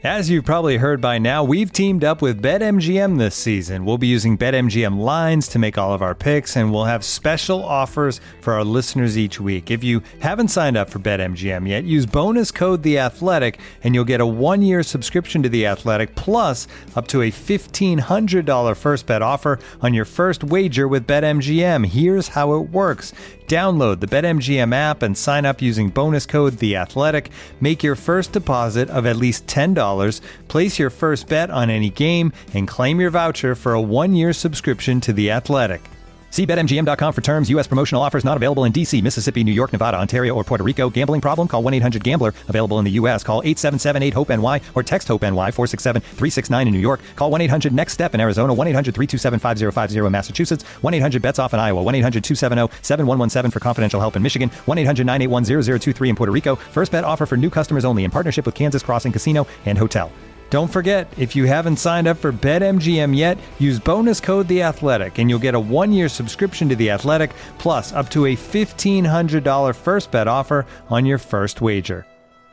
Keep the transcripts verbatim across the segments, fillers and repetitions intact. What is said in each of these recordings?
As you've probably heard by now, we've teamed up with BetMGM this season. We'll be using BetMGM lines to make all of our picks, and we'll have special offers for our listeners each week. If you haven't signed up for BetMGM yet, use bonus code The Athletic, and you'll get a one-year subscription to The Athletic, plus up to a fifteen hundred dollars first bet offer on your first wager with BetMGM. Here's how it works. Download the BetMGM app and sign up using bonus code The Athletic. Make your first deposit of at least ten dollars. Place your first bet on any game and claim your voucher for a one-year subscription to The Athletic. See Bet M G M dot com for terms. U S promotional offers not available in D C, Mississippi, New York, Nevada, Ontario, or Puerto Rico. Gambling problem? Call one eight hundred gambler. Available in the U S. Call eight seven seven eight hope N Y or text HOPE-NY four six seven three six nine in New York. Call one eight hundred next step in Arizona. one eight hundred three two seven five zero five zero in Massachusetts. one eight hundred bets off in Iowa. one eight hundred two seven zero seven one one seven for confidential help in Michigan. one eight hundred nine eight one zero zero two three in Puerto Rico. First bet offer for new customers only in partnership with Kansas Crossing Casino and Hotel. Don't forget, if you haven't signed up for BetMGM yet, use bonus code The Athletic, and you'll get a one-year subscription to The Athletic, plus up to a fifteen hundred dollars first bet offer on your first wager.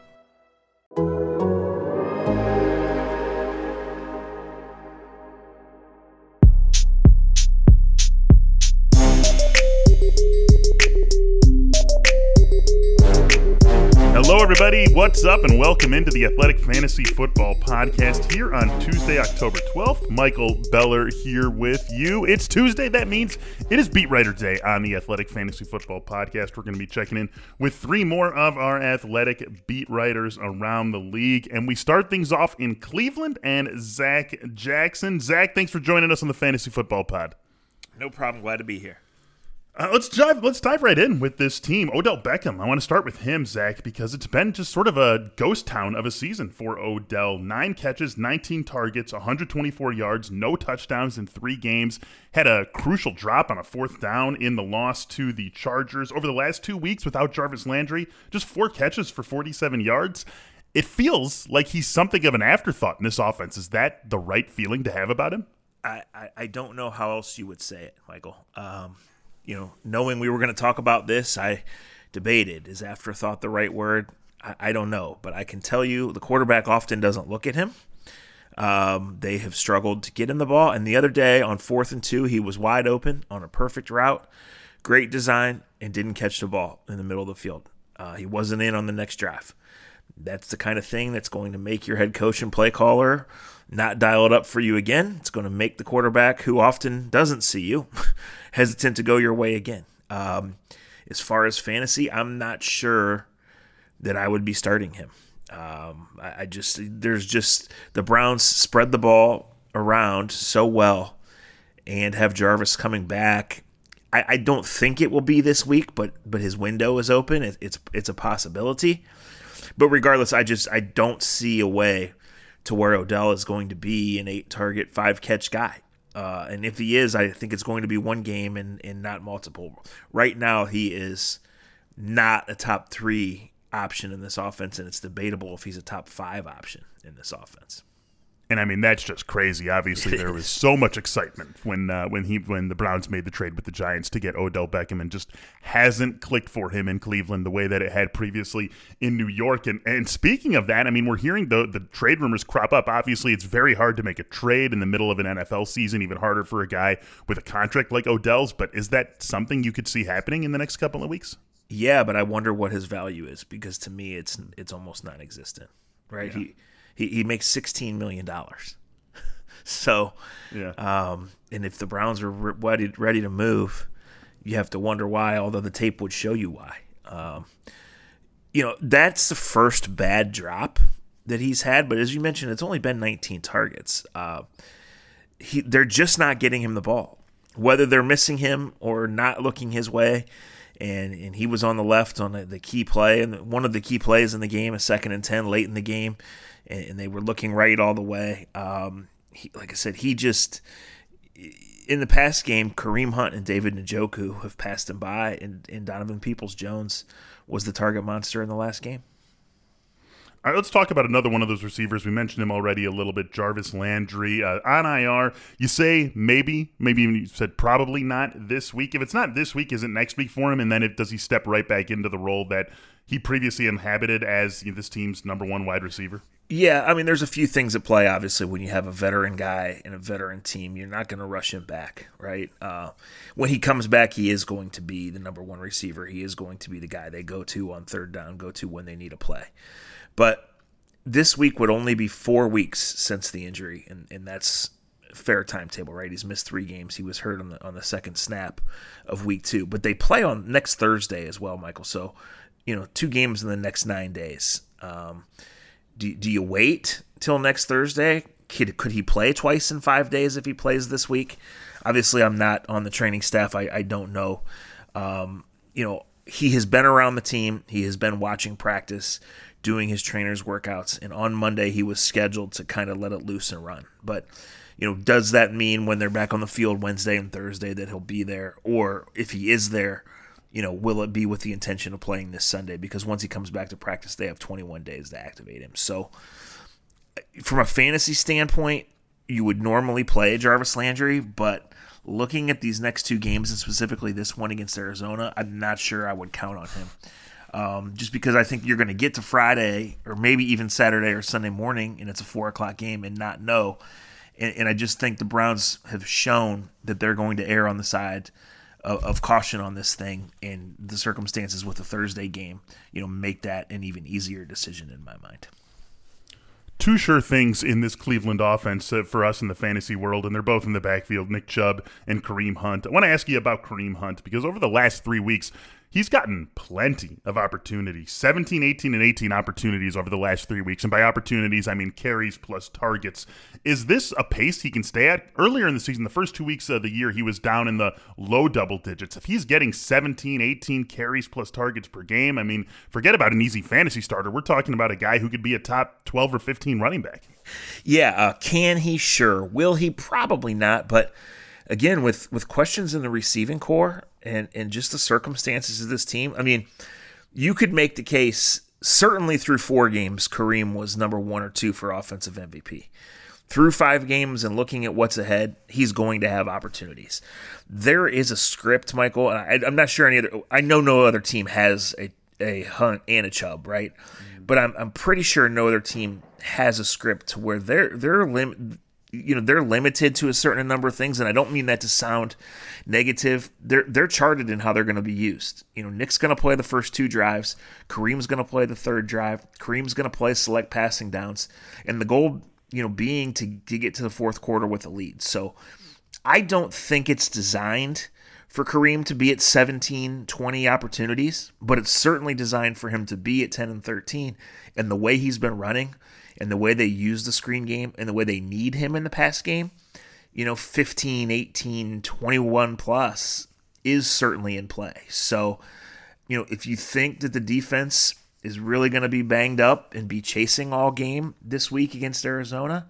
Hello, everybody. What's up, and welcome into the Athletic Fantasy Football Podcast here on Tuesday, October twelfth. Michael Beller here with you. It's Tuesday. That means it is Beat Writer Day on the Athletic Fantasy Football Podcast. We're going to be checking in with three more of our athletic beat writers around the league, and we start things off in Cleveland and Zach Jackson. Zach, thanks for joining us on the Fantasy Football Pod. No problem. Glad to be here. Uh, let's dive. Let's dive right in with this team. Odell Beckham. I want to start with him, Zach, because it's been just sort of a ghost town of a season for Odell. Nine catches, nineteen targets, one hundred twenty-four yards, no touchdowns in three games. Had a crucial drop on a fourth down in the loss to the Chargers. Over the last two weeks, without Jarvis Landry, just four catches for forty-seven yards. It feels like he's something of an afterthought in this offense. Is that the right feeling to have about him? I, I, I don't know how else you would say it, Michael. Um, you know, knowing we were going to talk about this, I debated, is afterthought the right word? I, I don't know, but I can tell you the quarterback often doesn't look at him. Um, they have struggled to get him the ball, and the other day on fourth and two, he was wide open on a perfect route, great design, and didn't catch the ball in the middle of the field. Uh, he wasn't in on the next drive. That's the kind of thing that's going to make your head coach and play caller not dial it up for you again. It's going to make the quarterback, who often doesn't see you, hesitant to go your way again. Um, as far as fantasy, I'm not sure that I would be starting him. Um, I, I just there's just the Browns spread the ball around so well and have Jarvis coming back. I, I don't think it will be this week, but but his window is open. It, it's it's a possibility. But regardless, I just I don't see a way to where Odell is going to be an eight-target, five-catch guy. Uh, and if he is, I think it's going to be one game and, and not multiple. Right now, he is not a top three option in this offense, and it's debatable if he's a top five option in this offense. And I mean, that's just crazy. Obviously, there was so much excitement when uh, when he when the Browns made the trade with the Giants to get Odell Beckham, and just hasn't clicked for him in Cleveland the way that it had previously in New York. And and speaking of that, I mean, we're hearing the the trade rumors crop up. Obviously, it's very hard to make a trade in the middle of an N F L season, even harder for a guy with a contract like Odell's. But is that something you could see happening in the next couple of weeks? Yeah, but I wonder what his value is, because to me, it's it's almost non-existent, right? Yeah. He. He he makes sixteen million dollars. So, yeah. Um, and if the Browns are ready, ready to move, you have to wonder why, although the tape would show you why. Um, you know, that's the first bad drop that he's had. But as you mentioned, it's only been nineteen targets. Uh, he They're just not getting him the ball. Whether they're missing him or not looking his way, and, and he was on the left on the, the key play, and one of the key plays in the game, a second and ten late in the game, and they were looking right all the way. Um, he, like I said, he just – in the past game, Kareem Hunt and David Njoku have passed him by, and, and Donovan Peoples-Jones was the target monster in the last game. All right, let's talk about another one of those receivers. We mentioned him already a little bit, Jarvis Landry. Uh, on I R, you say maybe, maybe even you said probably not this week. If it's not this week, is it next week for him? And then if, does he step right back into the role that he previously inhabited as, you know, this team's number one wide receiver? Yeah, I mean, there's a few things at play, obviously, when you have a veteran guy and a veteran team. You're not going to rush him back, right? Uh, when he comes back, he is going to be the number one receiver. He is going to be the guy they go to on third down, go to when they need a play. But this week would only be four weeks since the injury, and, and that's a fair timetable, right? He's missed three games. He was hurt on the on the second snap of week two. But they play on next Thursday as well, Michael. So, you know, two games in the next nine days. Um Do, do you wait till next Thursday? Could, could he play twice in five days if he plays this week? Obviously, I'm not on the training staff. I, I don't know. Um, you know, he has been around the team. He has been watching practice, doing his trainers' workouts. And on Monday, he was scheduled to kind of let it loose and run. But, you know, does that mean when they're back on the field Wednesday and Thursday that he'll be there? Or if he is there, you know, will it be with the intention of playing this Sunday? Because once he comes back to practice, they have twenty-one days to activate him. So from a fantasy standpoint, you would normally play Jarvis Landry, but looking at these next two games, and specifically this one against Arizona, I'm not sure I would count on him. Um, just because I think you're going to get to Friday or maybe even Saturday or Sunday morning, and it's a four o'clock game and not know. And, and I just think the Browns have shown that they're going to err on the side Of, of caution on this thing, and the circumstances with the Thursday game, you know, make that an even easier decision in my mind. Two sure things in this Cleveland offense uh, for us in the fantasy world, and they're both in the backfield, Nick Chubb and Kareem Hunt. I want to ask you about Kareem Hunt because over the last three weeks, he's gotten plenty of opportunities, seventeen, eighteen, and eighteen opportunities over the last three weeks. And by opportunities, I mean carries plus targets. Is this a pace he can stay at? Earlier in the season, the first two weeks of the year, he was down in the low double digits. If he's getting seventeen, eighteen carries plus targets per game, I mean, forget about an easy fantasy starter. We're talking about a guy who could be a top twelve or fifteen running back. Yeah, uh, can he? Sure. Will he? Probably not. But again, with, with questions in the receiving core and, and just the circumstances of this team, I mean, you could make the case, certainly through four games, Kareem was number one or two for offensive M V P. Through five games and looking at what's ahead, he's going to have opportunities. There is a script, Michael, and I, I'm not sure any other – I know no other team has a, a Hunt and a Chubb, right? Mm-hmm. But I'm I'm pretty sure no other team has a script to where they're they're lim- you know they're limited to a certain number of things, and I don't mean that to sound negative. They're they're charted in how they're going to be used. You know, Nick's going to play the first two drives, Kareem's going to play the third drive, Kareem's going to play select passing downs, and the goal, you know, being to, to get to the fourth quarter with a lead. So I don't think it's designed for Kareem to be at seventeen, twenty opportunities, but it's certainly designed for him to be at ten and thirteen. And the way he's been running and the way they use the screen game and the way they need him in the pass game, you know, fifteen, eighteen, twenty-one plus is certainly in play. So, you know, if you think that the defense is really going to be banged up and be chasing all game this week against Arizona,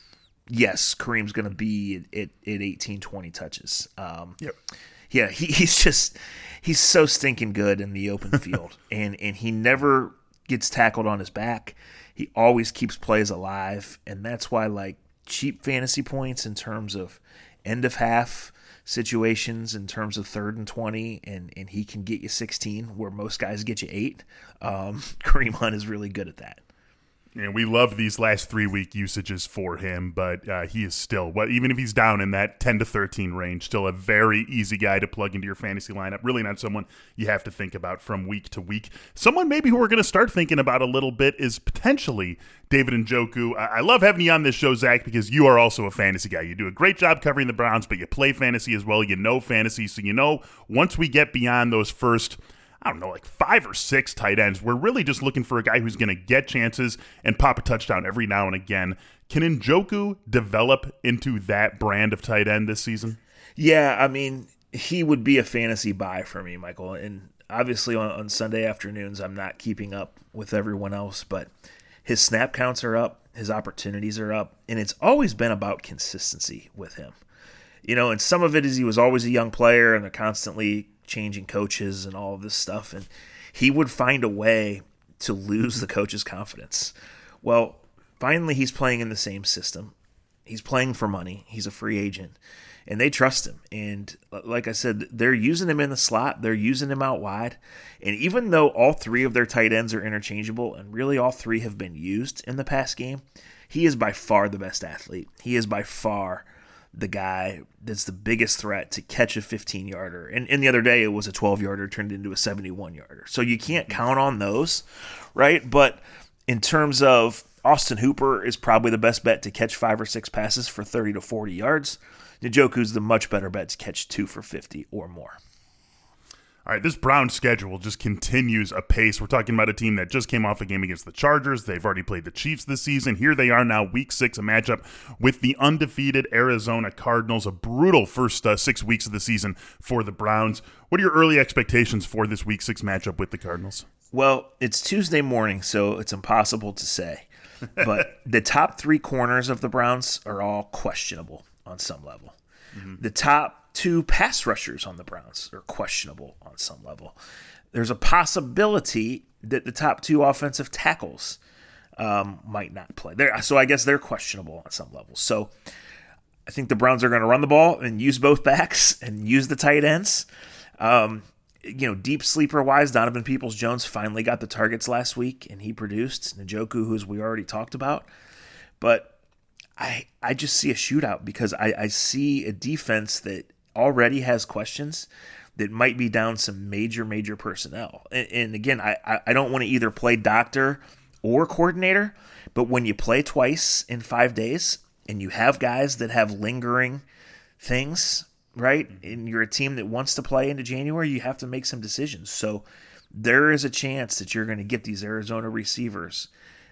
yes, Kareem's going to be at, at eighteen, twenty touches. Um, yep. Yeah, he, he's just – he's so stinking good in the open field, and, and he never gets tackled on his back. He always keeps plays alive, and that's why, like, cheap fantasy points in terms of end-of-half situations, in terms of third and twenty, and, and he can get you sixteen where most guys get you eight. Um, Kareem Hunt is really good at that. And we love these last three-week usages for him, but uh, he is still, what, even if he's down in that ten to thirteen range, still a very easy guy to plug into your fantasy lineup. Really not someone you have to think about from week to week. Someone maybe who we're going to start thinking about a little bit is potentially David Njoku. I-, I love having you on this show, Zach, because you are also a fantasy guy. You do a great job covering the Browns, but you play fantasy as well. You know fantasy, so you know once we get beyond those first – I don't know, like five or six tight ends, we're really just looking for a guy who's going to get chances and pop a touchdown every now and again. Can Njoku develop into that brand of tight end this season? Yeah, I mean, he would be a fantasy buy for me, Michael. And obviously on, on Sunday afternoons, I'm not keeping up with everyone else, but his snap counts are up, his opportunities are up, and it's always been about consistency with him. You know, and some of it is he was always a young player and they're constantly changing coaches and all of this stuff, and he would find a way to lose the coach's confidence. Well, finally he's playing in the same system. He's playing for money. He's a free agent. And they trust him. And like I said, they're using him in the slot. They're using him out wide. And even though all three of their tight ends are interchangeable, and really all three have been used in the past game, he is by far the best athlete. He is by far the guy that's the biggest threat to catch a fifteen-yarder. And, and the other day, it was a twelve-yarder turned into a seventy-one-yarder. So you can't count on those, right? But in terms of Austin Hooper is probably the best bet to catch five or six passes for thirty to forty yards. Njoku's the much better bet to catch two for fifty or more. All right, this Browns schedule just continues apace. We're talking about a team that just came off a game against the Chargers. They've already played the Chiefs this season. Here they are now, week six, a matchup with the undefeated Arizona Cardinals. A brutal first uh, six weeks of the season for the Browns. What are your early expectations for this week six matchup with the Cardinals? Well, it's Tuesday morning, so it's impossible to say. But the top three corners of the Browns are all questionable on some level. Mm-hmm. The top two pass rushers on the Browns are questionable on some level. There's a possibility that the top two offensive tackles um, might not play. They're, so I guess they're questionable on some level. So I think the Browns are going to run the ball and use both backs and use the tight ends. Um, you know, deep sleeper-wise, Donovan Peoples-Jones finally got the targets last week, and he produced. Njoku, who we already talked about. But I I just see a shootout because I, I see a defense that already has questions that might be down some major, major personnel. And, and again, I, I don't want to either play doctor or coordinator, but when you play twice in five days and you have guys that have lingering things, right, and you're a team that wants to play into January, you have to make some decisions. So there is a chance that you're going to get these Arizona receivers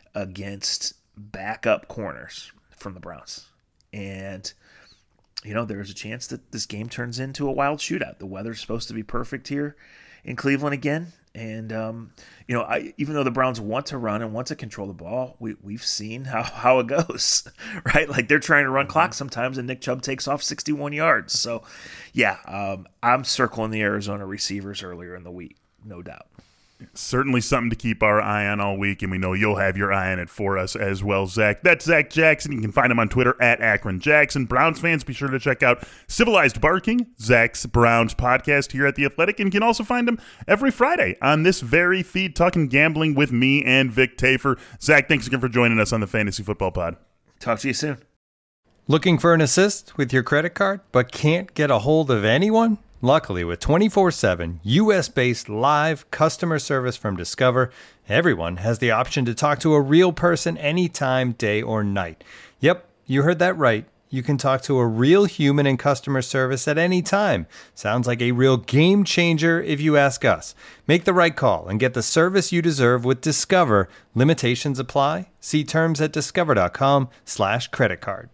against backup corners from the Browns. And, you know, there's a chance that this game turns into a wild shootout. The weather's supposed to be perfect here in Cleveland again. And, um, you know, I, even though the Browns want to run and want to control the ball, we, we've seen how, how it goes, right? Like they're trying to run clock sometimes and Nick Chubb takes off sixty-one yards. So, yeah, um, I'm circling the Arizona receivers earlier in the week, no doubt. Certainly something to keep our eye on all week, and we know you'll have your eye on it for us as well, Zach. That's Zach Jackson. You can find him on Twitter at Akron Jackson. Browns fans, be sure to check out Civilized Barking, Zach's Browns podcast here at The Athletic, and you can also find him every Friday on this very feed, talking gambling with me and Vic Tafer. Zach, thanks again for joining us on the Fantasy Football Pod. Talk to you soon. Looking for an assist with your credit card, but can't get a hold of anyone? Luckily, with twenty-four seven U S-based live customer service from Discover, everyone has the option to talk to a real person anytime, day or night. Yep, you heard that right. You can talk to a real human in customer service at any time. Sounds like a real game changer if you ask us. Make the right call and get the service you deserve with Discover. Limitations apply. See terms at discover.com slash credit card.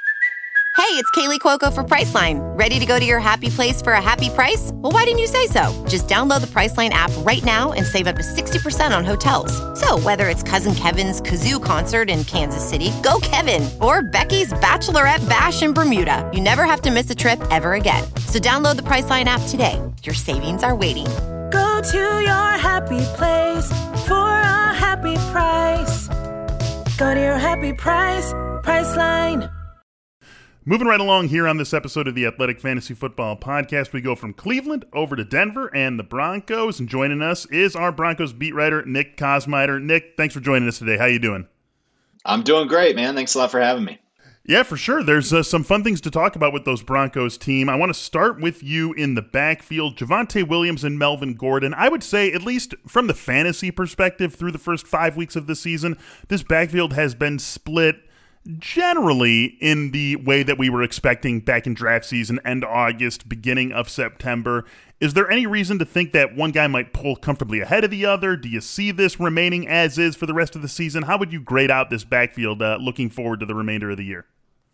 Hey, it's Kaylee Cuoco for Priceline. Ready to go to your happy place for a happy price? Well, why didn't you say so? Just download the Priceline app right now and save up to sixty percent on hotels. So whether it's Cousin Kevin's Kazoo Concert in Kansas City, go Kevin, or Becky's Bachelorette Bash in Bermuda, you never have to miss a trip ever again. So download the Priceline app today. Your savings are waiting. Go to your happy place for a happy price. Go to your happy price, Priceline. Moving right along here on this episode of the Athletic Fantasy Football Podcast, we go from Cleveland over to Denver and the Broncos. And joining us is our Broncos beat writer, Nick Kosmider. Nick, thanks for joining us today. How you doing? I'm doing great, man. Thanks a lot for having me. Yeah, for sure. There's uh, some fun things to talk about with those Broncos team. I want to start with you in the backfield, Javonte Williams and Melvin Gordon. I would say, at least from the fantasy perspective, through the first five weeks of the season, this backfield has been split generally in the way that we were expecting back in draft season, end August, beginning of September. Is there any reason to think that one guy might pull comfortably ahead of the other? Do you see this remaining as is for the rest of the season? How would you grade out this backfield uh, looking forward to the remainder of the year?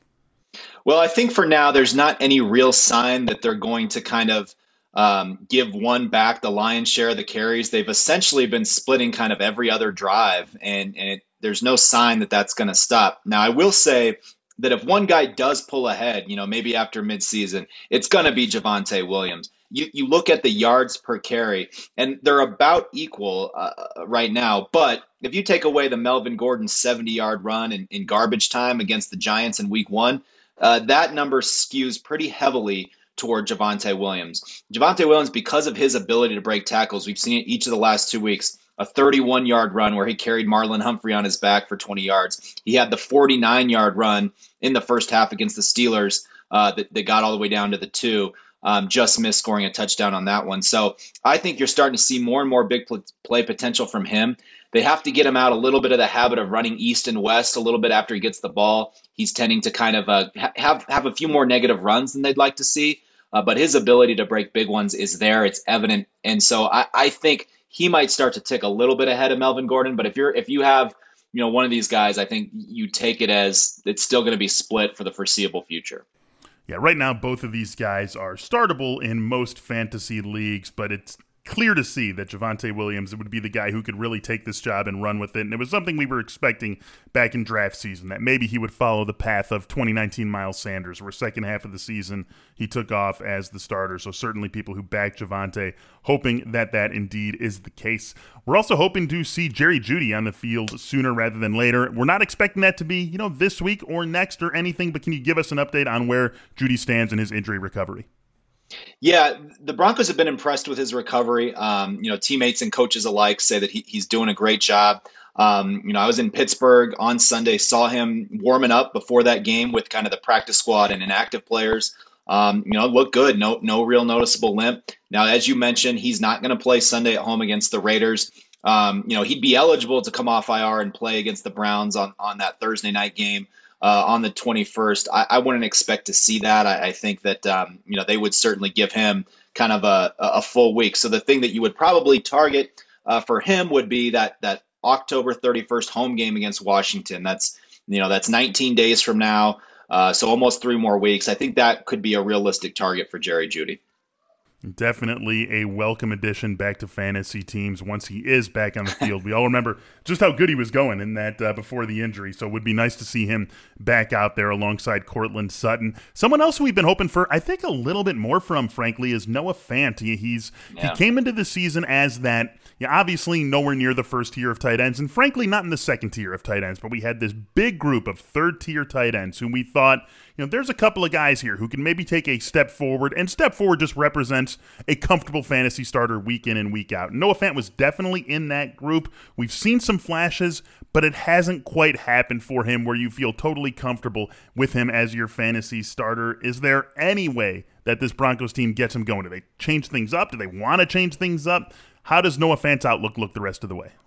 Well, I think for now, there's not any real sign that they're going to kind of um, give one back the lion's share of the carries. They've essentially been splitting kind of every other drive, and, and it, there's no sign that that's going to stop. Now, I will say that if one guy does pull ahead, you know, maybe after midseason, it's going to be Javonte Williams. You you look at the yards per carry, and they're about equal uh, right now. But if you take away the Melvin Gordon seventy-yard run in, in garbage time against the Giants in week one, uh, that number skews pretty heavily toward Javonte Williams. Javonte Williams, because of his ability to break tackles, we've seen it each of the last two weeks, a thirty-one-yard run where he carried Marlon Humphrey on his back for twenty yards. He had the forty-nine-yard run in the first half against the Steelers uh, that, that got all the way down to the two. Um, just missed scoring a touchdown on that one. So I think you're starting to see more and more big pl- play potential from him. They have to get him out a little bit of the habit of running east and west a little bit after he gets the ball. He's tending to kind of uh, have, have a few more negative runs than they'd like to see. Uh, but his ability to break big ones is there. It's evident. And so I, I think he might start to tick a little bit ahead of Melvin Gordon. But if you're if you have you know one of these guys, I think you take it as it's still going to be split for the foreseeable future. Yeah, right now both of these guys are startable in most fantasy leagues, but it's clear to see that Javonte Williams would be the guy who could really take this job and run with it. And it was something we were expecting back in draft season, that maybe he would follow the path of twenty nineteen Miles Sanders, where second half of the season he took off as the starter. So certainly people who backed Javonte hoping that that indeed is the case. We're also hoping to see Jerry Jeudy on the field sooner rather than later. We're not expecting that to be, you know, this week or next or anything, but can you give us an update on where Jeudy stands in his injury recovery? Yeah, the Broncos have been impressed with his recovery. Um, you know, teammates and coaches alike say that he, he's doing a great job. Um, you know, I was in Pittsburgh on Sunday, saw him warming up before that game with kind of the practice squad and inactive players. Um, you know, looked good. No, no real noticeable limp. Now, as you mentioned, he's not going to play Sunday at home against the Raiders. Um, you know, he'd be eligible to come off I R and play against the Browns on, on that Thursday night game. Uh, on the twenty-first, I, I wouldn't expect to see that. I, I think that um, you know they would certainly give him kind of a, a full week. So the thing that you would probably target uh, for him would be that that October thirty-first home game against Washington. That's you know that's nineteen days from now, uh, so almost three more weeks. I think that could be a realistic target for Jerry Jeudy. Definitely a welcome addition back to fantasy teams once he is back on the field. We all remember just how good he was going in that uh, before the injury, so it would be nice to see him back out there alongside Courtland Sutton. Someone else who we've been hoping for, I think, a little bit more from, frankly, is Noah Fant. He, he's yeah. he came into the season as that, yeah, obviously nowhere near the first tier of tight ends, and frankly not in the second tier of tight ends, but we had this big group of third-tier tight ends who we thought, you know, there's a couple of guys here who can maybe take a step forward, and step forward just represents a comfortable fantasy starter week in and week out. Noah Fant was definitely in that group. We've seen some flashes, but it hasn't quite happened for him where you feel totally comfortable with him as your fantasy starter. Is there any way that this Broncos team gets him going? Do they change things up? Do they want to change things up? How does Noah Fant's outlook look the rest of the way?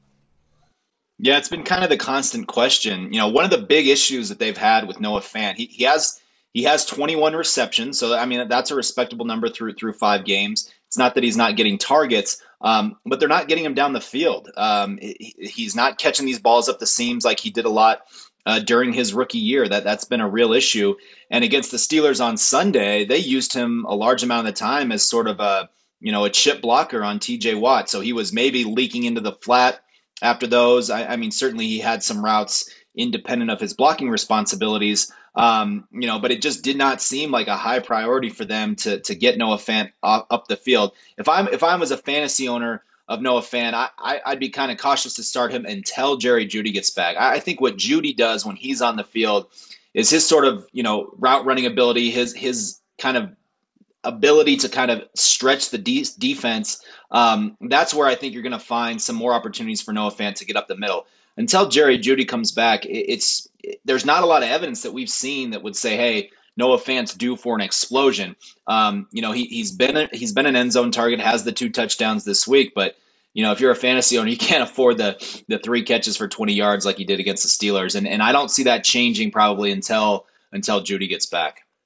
Yeah, it's been kind of the constant question. You know, one of the big issues that they've had with Noah Fant, he, he has he has twenty-one receptions. So, I mean, that's a respectable number through through five games. It's not that he's not getting targets, um, but they're not getting him down the field. Um, he, he's not catching these balls up the seams like he did a lot uh, during his rookie year. That, that's been a real issue. And against the Steelers on Sunday, they used him a large amount of the time as sort of a, you know, a chip blocker on T J Watt. So he was maybe leaking into the flat after those. I, I mean, certainly he had some routes independent of his blocking responsibilities, um, you know, but it just did not seem like a high priority for them to to get Noah Fant up, up the field. If I'm if I was a fantasy owner of Noah Fant, I, I, I'd be kind of cautious to start him until Jerry Jeudy gets back. I, I think what Jeudy does when he's on the field is his sort of, you know, route running ability, his his kind of ability to kind of stretch the de- defense. Um, that's where I think you're going to find some more opportunities for Noah Fant to get up the middle. Until Jerry Jeudy comes back, it, it's it, there's not a lot of evidence that we've seen that would say, hey, Noah Fant's due for an explosion. Um, you know, he, he's been a, he's been an end zone target, has the two touchdowns this week, but you know, if you're a fantasy owner, you can't afford the the three catches for twenty yards like he did against the Steelers, and and I don't see that changing probably until until Jeudy gets back.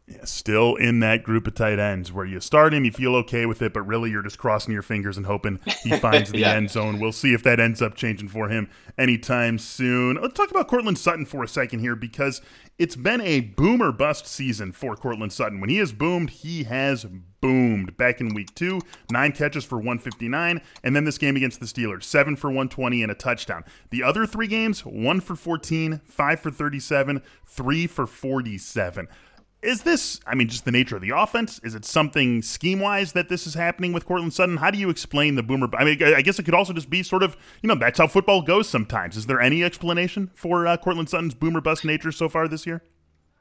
Yeah, still in that group of tight ends where you start him, you feel okay with it, but really you're just crossing your fingers and hoping he finds the yeah. end zone. We'll see if that ends up changing for him anytime soon. Let's talk about Courtland Sutton for a second here, because it's been a boom or bust season for Courtland Sutton. When he has boomed, he has boomed. Back in week two, nine catches for one fifty-nine, and then this game against the Steelers, seven for one twenty and a touchdown. The other three games, one for fourteen, five for thirty-seven, three for forty-seven. Is this, I mean, just the nature of the offense? Is it something scheme-wise that this is happening with Courtland Sutton? How do you explain the boomer? I mean, I guess it could also just be sort of, you know, that's how football goes sometimes. Is there any explanation for uh, Courtland Sutton's boomer bust nature so far this year?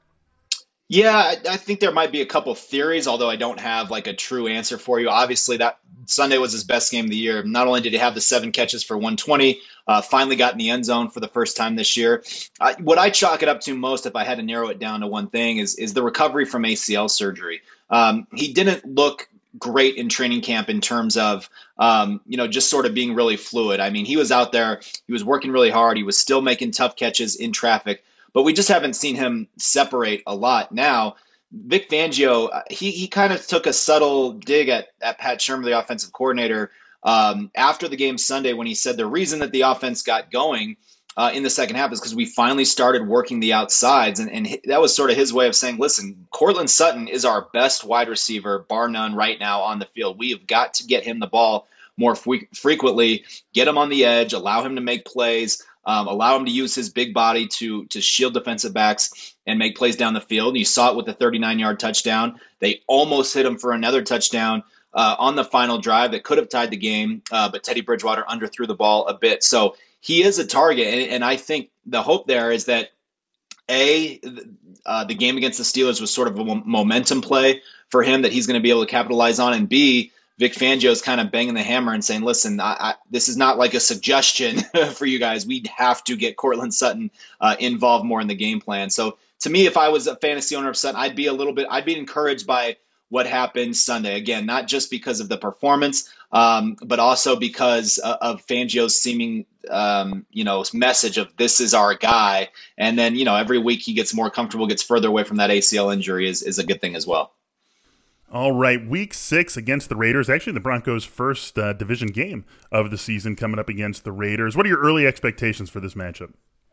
Yeah, I, I think there might be a couple theories, although I don't have like a true answer for you. Obviously, that Sunday was his best game of the year. Not only did he have the seven catches for one twenty, uh, finally got in the end zone for the first time this year. Uh, what I chalk it up to most, if I had to narrow it down to one thing, is is the recovery from A C L surgery. Um, he didn't look great in training camp in terms of, um, you know, just sort of being really fluid. I mean, he was out there, he was working really hard, he was still making tough catches in traffic, but we just haven't seen him separate a lot. Now, Vic Fangio, he he kind of took a subtle dig at, at Pat Shermer, the offensive coordinator, um, after the game Sunday when he said the reason that the offense got going uh, in the second half is because we finally started working the outsides. And, and that was sort of his way of saying, listen, Courtland Sutton is our best wide receiver, bar none, right now on the field. We have got to get him the ball more fre- frequently, get him on the edge, allow him to make plays, Um, allow him to use his big body to to shield defensive backs and make plays down the field. You saw it with the thirty-nine-yard touchdown. They almost hit him for another touchdown uh, on the final drive that could have tied the game, uh, but Teddy Bridgewater underthrew the ball a bit. So he is a target, and, and I think the hope there is that, A, uh, the game against the Steelers was sort of a momentum play for him that he's going to be able to capitalize on, and B, Vic Fangio is kind of banging the hammer and saying, listen, I, I, this is not like a suggestion for you guys. We have to get Courtland Sutton uh, involved more in the game plan. So to me, if I was a fantasy owner of Sutton, I'd be a little bit, I'd be encouraged by what happened Sunday. Again, not just because of the performance, um, but also because uh, of Fangio's seeming, um, you know, message of this is our guy. And then, you know, every week he gets more comfortable, gets further away from that A C L injury is, is a good thing as well. All right, week six against the Raiders. Actually, the Broncos' first uh, division game of the season coming up against the Raiders. What are your early expectations for this matchup?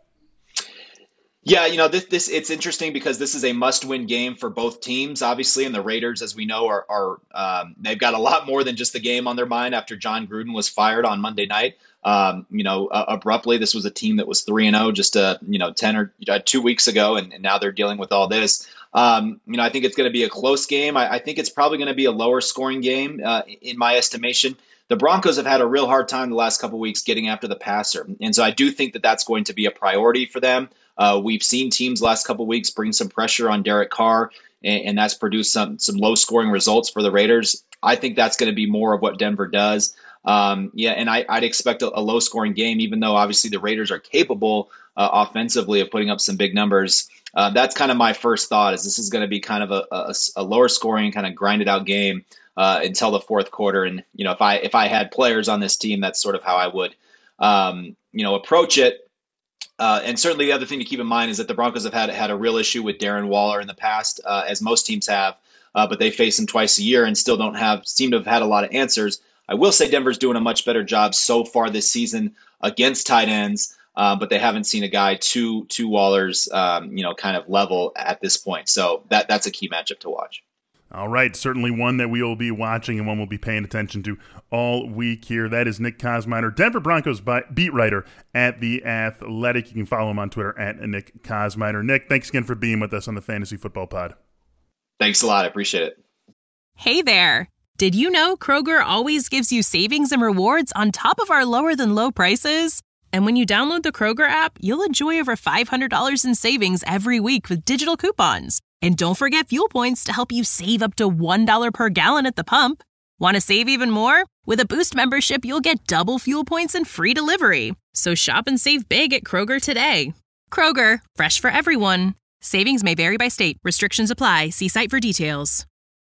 Yeah, you know, this this it's interesting because this is a must-win game for both teams, obviously, and the Raiders, as we know, are are um, they've got a lot more than just the game on their mind after John Gruden was fired on Monday night. Um, you know, uh, abruptly, this was a team that was three and zero just uh, you know ten or uh, two weeks ago, and, and now they're dealing with all this. Um, you know, I think it's going to be a close game. I, I think it's probably going to be a lower scoring game uh, in my estimation. The Broncos have had a real hard time the last couple of weeks getting after the passer, and so I do think that that's going to be a priority for them. Uh, we've seen teams last couple of weeks bring some pressure on Derek Carr, and, and that's produced some some low scoring results for the Raiders. I think that's going to be more of what Denver does. Um, yeah, and I, I'd expect a, a low scoring game, even though obviously the Raiders are capable uh, offensively of putting up some big numbers. Uh, that's kind of my first thought, is this is going to be kind of a, a, a lower scoring, kind of grinded out game uh, until the fourth quarter. And, you know, if I if I had players on this team, that's sort of how I would, um, you know, approach it. Uh, and certainly the other thing to keep in mind is that the Broncos have had had a real issue with Darren Waller in the past, uh, as most teams have, uh, but they face him twice a year and still don't have seem to have had a lot of answers. I will say Denver's doing a much better job so far this season against tight ends, uh, but they haven't seen a guy to to Waller's, um, you know, kind of level at this point. So that that's a key matchup to watch. All right, certainly one that we will be watching and one we'll be paying attention to all week here. That is Nick Kosmider, Denver Broncos beat writer at The Athletic. You can follow him on Twitter at Nick Kosmider. Nick, thanks again for being with us on the Fantasy Football Pod. Thanks a lot. I appreciate it. Hey there. Did you know Kroger always gives you savings and rewards on top of our lower-than-low prices? And when you download the Kroger app, you'll enjoy over five hundred dollars in savings every week with digital coupons. And don't forget fuel points to help you save up to one dollar per gallon at the pump. Want to save even more? With a Boost membership, you'll get double fuel points and free delivery. So shop and save big at Kroger today. Kroger, fresh for everyone. Savings may vary by state. Restrictions apply. See site for details.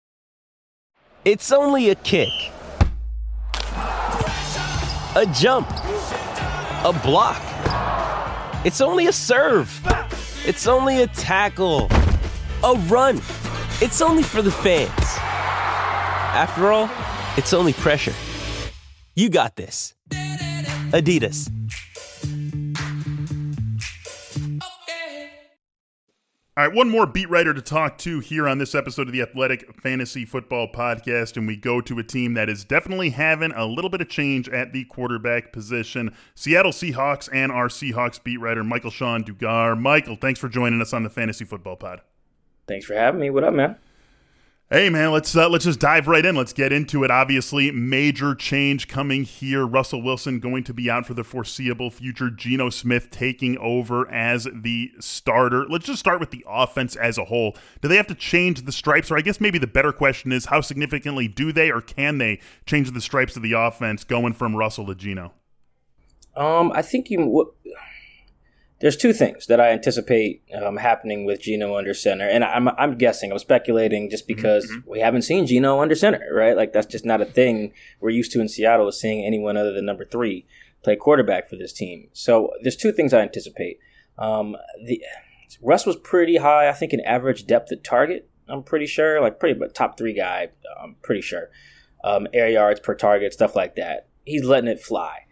It's only a kick, a jump, a block. It's only a serve. It's only a tackle, a run. It's only for the fans. After all, it's only pressure. You got this. Adidas. All right, one more beat writer to talk to here on this episode of the Athletic Fantasy Football Podcast, and we go to a team that is definitely having a little bit of change at the quarterback position. Seattle Seahawks and our Seahawks beat writer, Michael Sean Dugar. Michael, thanks for joining us on the Fantasy Football Pod. Thanks for having me. What up, man? Hey, man, let's uh, let's just dive right in. Let's get into it. Obviously, major change coming here. Russell Wilson going to be out for the foreseeable future. Geno Smith taking over as the starter. Let's just start with the offense as a whole. Do they have to change the stripes? Or I guess maybe the better question is, how significantly do they or can they change the stripes of the offense going from Russell to Geno? Um, I think you... There's two things that I anticipate um, happening with Geno under center, and I'm I'm guessing, I'm speculating just because mm-hmm. we haven't seen Geno under center, right? Like that's just not a thing we're used to in Seattle, is seeing anyone other than number three play quarterback for this team. So there's two things I anticipate. Um, the Russ was pretty high, I think, in average depth at target. I'm pretty sure, like pretty but top three guy. I'm pretty sure. Um, air yards per target, stuff like that. He's letting it fly.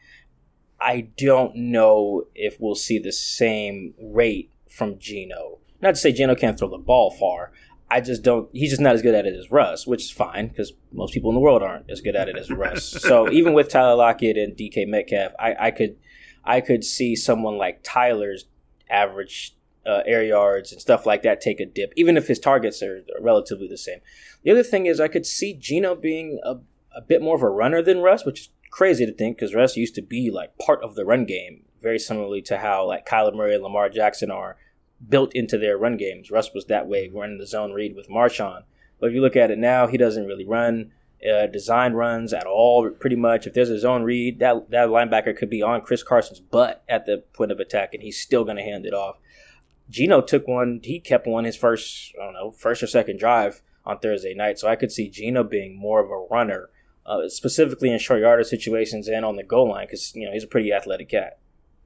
I don't know if we'll see the same rate from Geno. Not to say Geno can't throw the ball far. I just don't. He's just not as good at it as Russ, which is fine because most people in the world aren't as good at it as Russ. So even with Tyler Lockett and D K Metcalf, I, I could, I could see someone like Tyler's average uh, air yards and stuff like that take a dip, even if his targets are relatively the same. The other thing is I could see Geno being a, a bit more of a runner than Russ, which is crazy to think because Russ used to be like part of the run game, very similarly to how like Kyler Murray and Lamar Jackson are built into their run games. Russ was that way, running the zone read with Marshawn. But if you look at it now, he doesn't really run uh, design runs at all, pretty much. If there's a zone read, that that linebacker could be on Chris Carson's butt at the point of attack, and he's still going to hand it off. Geno took one. He kept one his first, I don't know, first or second drive on Thursday night. So I could see Geno being more of a runner, Uh, specifically in short yardage situations and on the goal line, because you know he's a pretty athletic cat.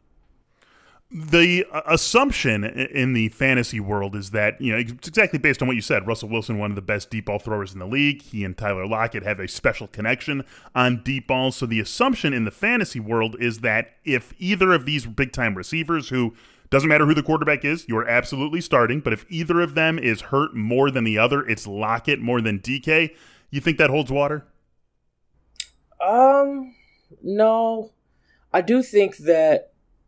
The uh, assumption in the fantasy world is that, you know, it's exactly based on what you said. Russell Wilson, one of the best deep ball throwers in the league. He and Tyler Lockett have a special connection on deep balls. So the assumption in the fantasy world is that if either of these big time receivers, who doesn't matter who the quarterback is, you're absolutely starting, but if either of them is hurt more than the other, it's Lockett more than D K. You think that holds water? Um, no, I do think that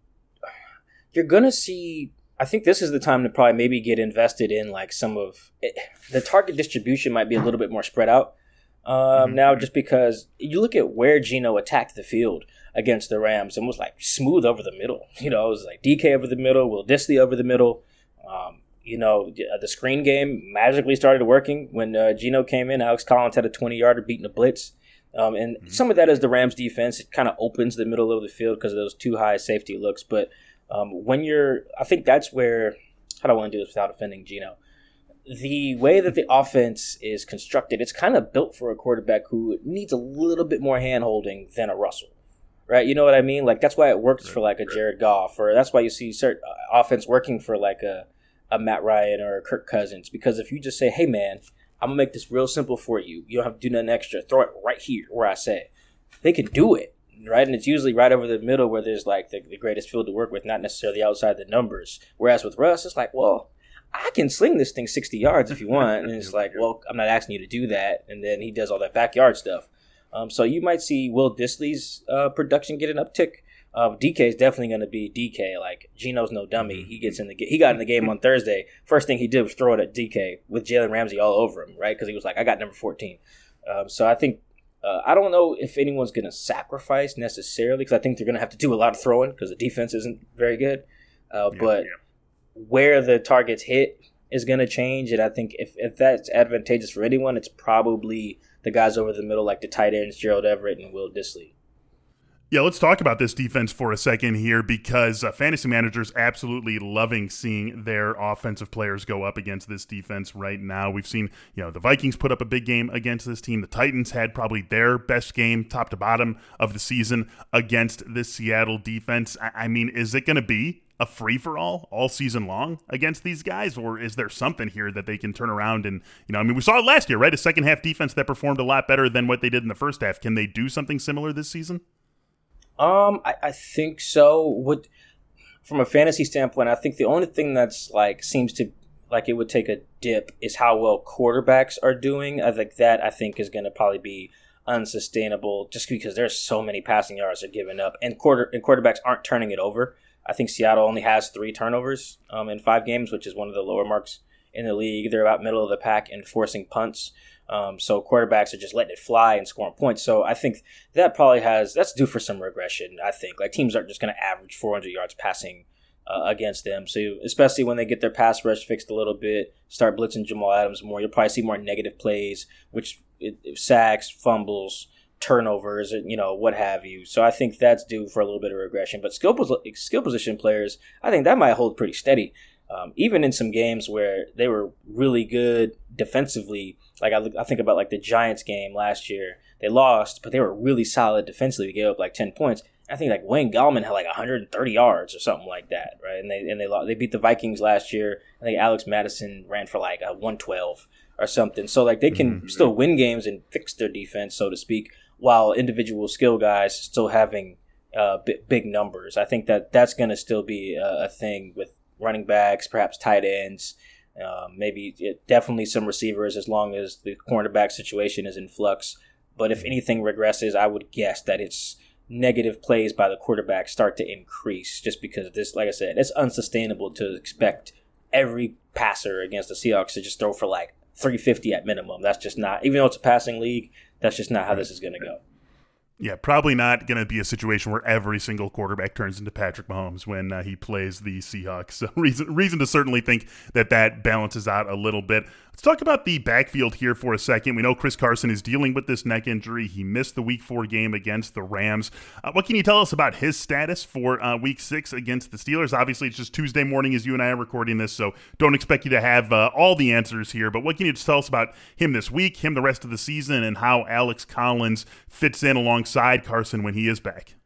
you're going to see, I think this is the time to probably maybe get invested in like some of it. The target distribution might be a little bit more spread out um, mm-hmm. now, just because you look at where Geno attacked the field against the Rams and was like smooth over the middle. You know, it was like D K over the middle, Will Dissly over the middle. Um, you know, the screen game magically started working when uh, Geno came in. Alex Collins had a twenty-yarder beating a blitz. Um, and mm-hmm. some of that is the Rams defense. It kind of opens the middle of the field because of those two high safety looks. But um, when you're, I think that's where, how do I want to do this without offending Geno? The way that the offense is constructed, it's kind of built for a quarterback who needs a little bit more hand-holding than a Russell, right? You know what I mean? Like, that's why it works right, for like a Jared Goff, or that's why you see certain offense working for like a, a Matt Ryan or a Kirk Cousins. Because if you just say, hey, man, I'm going to make this real simple for you. You don't have to do nothing extra. Throw it right here where I say. They can do it, right? And it's usually right over the middle where there's like the, the greatest field to work with, not necessarily outside the numbers. Whereas with Russ, it's like, well, I can sling this thing sixty yards if you want. And it's like, well, I'm not asking you to do that. And then he does all that backyard stuff. Um, so you might see Will Dissly's uh, production get an uptick. Uh, D K is definitely going to be D K. Like, Geno's no dummy. He gets in the he got in the game on Thursday. First thing he did was throw it at D K with Jalen Ramsey all over him, right? Because he was like, I got number fourteen. Um, so I think uh, I don't know if anyone's going to sacrifice necessarily, because I think they're going to have to do a lot of throwing because the defense isn't very good. Uh, yeah, but yeah. where the targets hit is going to change, and I think if if that's advantageous for anyone, it's probably the guys over the middle, like the tight ends, Gerald Everett and Will Dissly. Yeah, let's talk about this defense for a second here, because uh, fantasy managers absolutely loving seeing their offensive players go up against this defense right now. We've seen, you know, the Vikings put up a big game against this team. The Titans had probably their best game, top to bottom, of the season against this Seattle defense. I, I mean, is it going to be a free-for-all all season long against these guys, or is there something here that they can turn around and, you know, I mean, we saw it last year, right? A second-half defense that performed a lot better than what they did in the first half. Can they do something similar this season? Um, I, I think so. What, from a fantasy standpoint, I think the only thing that's, like, seems to, like, it would take a dip is how well quarterbacks are doing. I think that, I think, is going to probably be unsustainable just because there's so many passing yards are given up, and quarter and quarterbacks aren't turning it over. I think Seattle only has three turnovers um, in five games, which is one of the lower marks in the league. They're about middle of the pack in forcing punts. Um, so quarterbacks are just letting it fly and scoring points. So I think that probably has, that's due for some regression, I think. Like, teams aren't just going to average four hundred yards passing uh, against them. So especially when they get their pass rush fixed a little bit, start blitzing Jamal Adams more, you'll probably see more negative plays, which it, it, sacks, fumbles, turnovers, you know, what have you. So I think that's due for a little bit of regression. But skill pos- skill position players, I think that might hold pretty steady. Um, even in some games where they were really good defensively, like I, look, I think about like the Giants game last year. They lost, but they were really solid defensively. They gave up like ten points. I think like Wayne Gallman had like one hundred thirty yards or something like that, right? And they and they lost, they beat the Vikings last year. I think Alex Madison ran for like a one twelve or something. So like they can mm-hmm. still win games and fix their defense, so to speak, while individual skill guys still having uh, b- big numbers. I think that that's going to still be a, a thing with running backs, perhaps tight ends, um, maybe it, definitely some receivers as long as the cornerback situation is in flux. But if anything regresses, I would guess that it's negative plays by the quarterback start to increase just because this, like I said, it's unsustainable to expect every passer against the Seahawks to just throw for like three fifty at minimum. That's just not, even though it's a passing league, that's just not how this is going to go. Yeah, probably not going to be a situation where every single quarterback turns into Patrick Mahomes when uh, he plays the Seahawks. So reason reason to certainly think that that balances out a little bit. Let's talk about the backfield here for a second. We know Chris Carson is dealing with this neck injury. He missed the Week four game against the Rams. Uh, what can you tell us about his status for uh, Week six against the Steelers? Obviously, it's just Tuesday morning as you and I are recording this, so don't expect you to have uh, all the answers here. But what can you just tell us about him this week, him the rest of the season, and how Alex Collins fits in alongside Carson when he is back?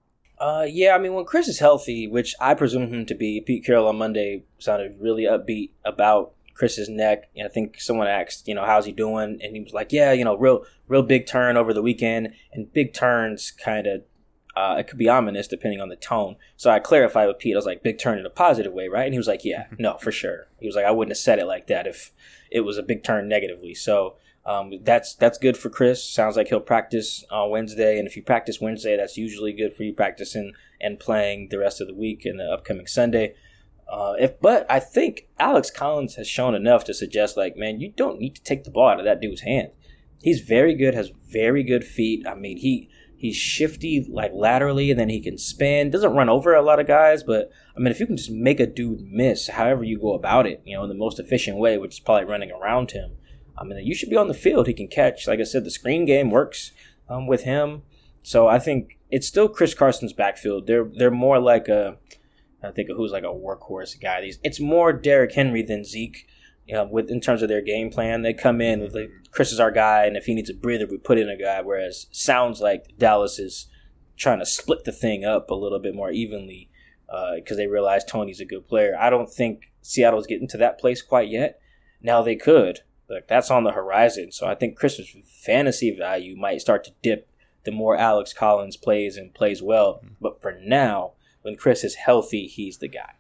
Uh, yeah, I mean, when Chris is healthy, which I presume him to be, Pete Carroll on Monday sounded really upbeat about Chris's neck. And I think someone asked, you know, how's he doing? And he was like, yeah, you know, real, real big turn over the weekend. And big turns kind of, uh, it could be ominous depending on the tone. So I clarified with Pete. I was like, big turn in a positive way, right? And he was like, yeah, no, for sure. He was like, I wouldn't have said it like that if it was a big turn negatively. So um, that's that's good for Chris. Sounds like he'll practice on Wednesday. And if you practice Wednesday, that's usually good for you practicing and playing the rest of the week and the upcoming Sunday. Uh, if but I think Alex Collins has shown enough to suggest, like, man, you don't need to take the ball out of that dude's hand. He's very good, has very good feet. I mean, he he's shifty, like, laterally, and then he can spin. Doesn't run over a lot of guys, but, I mean, if you can just make a dude miss however you go about it, you know, in the most efficient way, which is probably running around him, I mean, you should be on the field. He can catch. Like I said, the screen game works um, with him. So I think it's still Chris Carson's backfield. They're they're more like a, I think of who's like a workhorse guy. These It's more Derrick Henry than Zeke, you know, with in terms of their game plan. They come in with like, Chris is our guy, and if he needs a breather, we put in a guy. Whereas sounds like Dallas is trying to split the thing up a little bit more evenly because uh, they realize Tony's a good player. I don't think Seattle's getting to that place quite yet. Now they could. Like, that's on the horizon. So I think Chris's fantasy value might start to dip the more Alex Collins plays and plays well. But for now, when Chris is healthy, he's the guy.